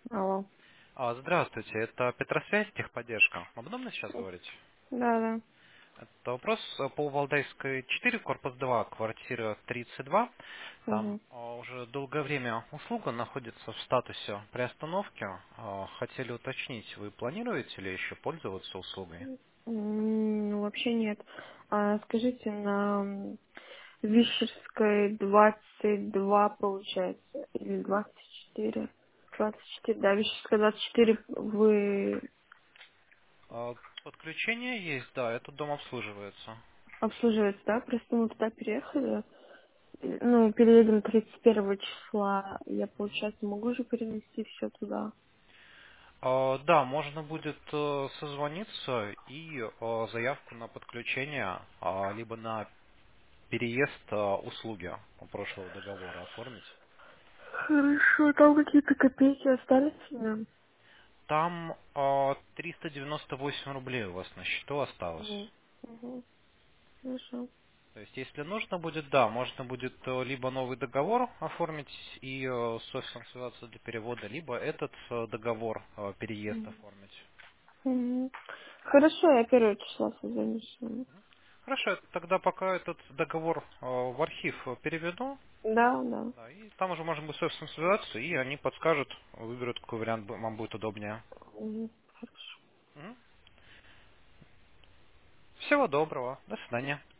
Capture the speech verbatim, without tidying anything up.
Алло. А, Здравствуйте, это Петросвязь, техподдержка. Удобно сейчас говорить? Да, да. Это вопрос э, по Валдайской четыре, корпус два, квартира тридцать два. Там Угу. а, уже долгое время услуга находится в статусе приостановки. А, Хотели уточнить, вы планируете ли еще пользоваться услугой? М, Вообще нет. А, скажите, на м, Вишерской двадцать два получается? Или двадцать четыре? двадцать четыре, да, Вишерская двадцать четыре вы А, Подключение есть, да, этот дом обслуживается. обслуживаете, да? Просто мы туда переехали. И, Ну, переедем тридцать первого числа. Я, получается, могу же перенести все туда. А, Да, можно будет э, созвониться и э, заявку на подключение, а, либо на переезд э, услуги прошлого договора оформить. Хорошо, там какие-то копейки остались? Да. Там э, триста девяносто восемь рублей у вас на счету осталось. Угу. Угу. Хорошо. То есть, если нужно будет, да, можно будет э, либо новый договор оформить и э, с офисом связаться для перевода, либо этот э, договор, э, переезд оформить. Мгм. Хорошо, я первого числа созвонюсь с вами. Хорошо, тогда пока этот договор э, в архив э, переведу, Да, да. да, и там уже можно будет с офисом связаться, и они подскажут, выберут, какой вариант бу- вам будет удобнее. Мгм. Хорошо. Мгм. Всего доброго, до свидания.